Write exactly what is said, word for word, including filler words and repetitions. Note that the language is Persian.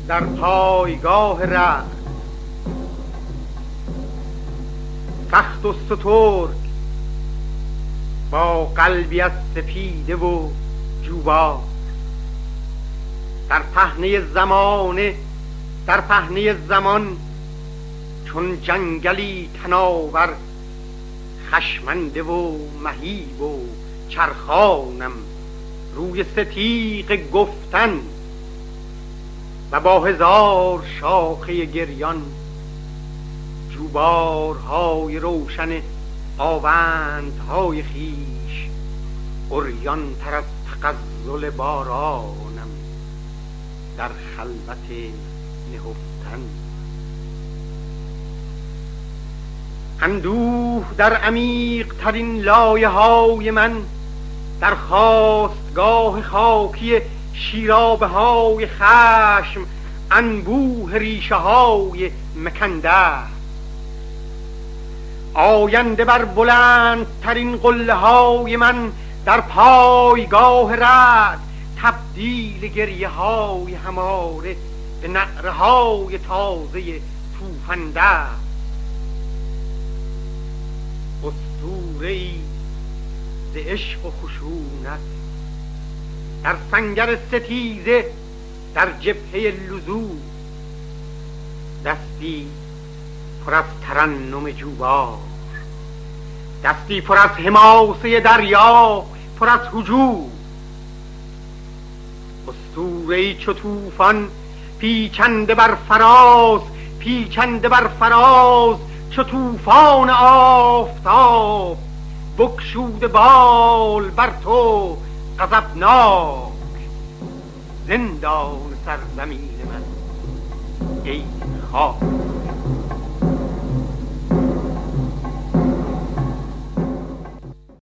در پایگاه رعد، سخت و سترگ با قلبی از سپیده و جوبا، در پهنه زمانه در پهنه زمان چون جنگلی تناور، خشمنده و مهیب و چرخانم روی ستیغ گفتن، و با هزار شاخه گریان جوبارهای روشن آوندهای خیش، عریان تر از تغزل بارانم در خلوت نهفتن. اندوه در عمیق ترین لایه های من، در خاستگاه خاکی شیرابه های خشم انبوه ریشه های مکنده، آینده بر بلند ترین قله های من، در پایگاه رعد تبدیل گریه های هماره به نعره های تازه توفنده. اسطوره‌ای ز عشق و خشونت در سنگر ستیزه، در جبهه لزوم دستی پر از ترنم جوبار، دستی پر از حماسه دریا، پر از هجوم. اسطوره‌ای چو طوفان پیچنده بر فراز، پیچنده بر فراز چو طوفان آفتاب، بگشوده بال بر تو غضبناک، زندان سرزمین من ای خاک.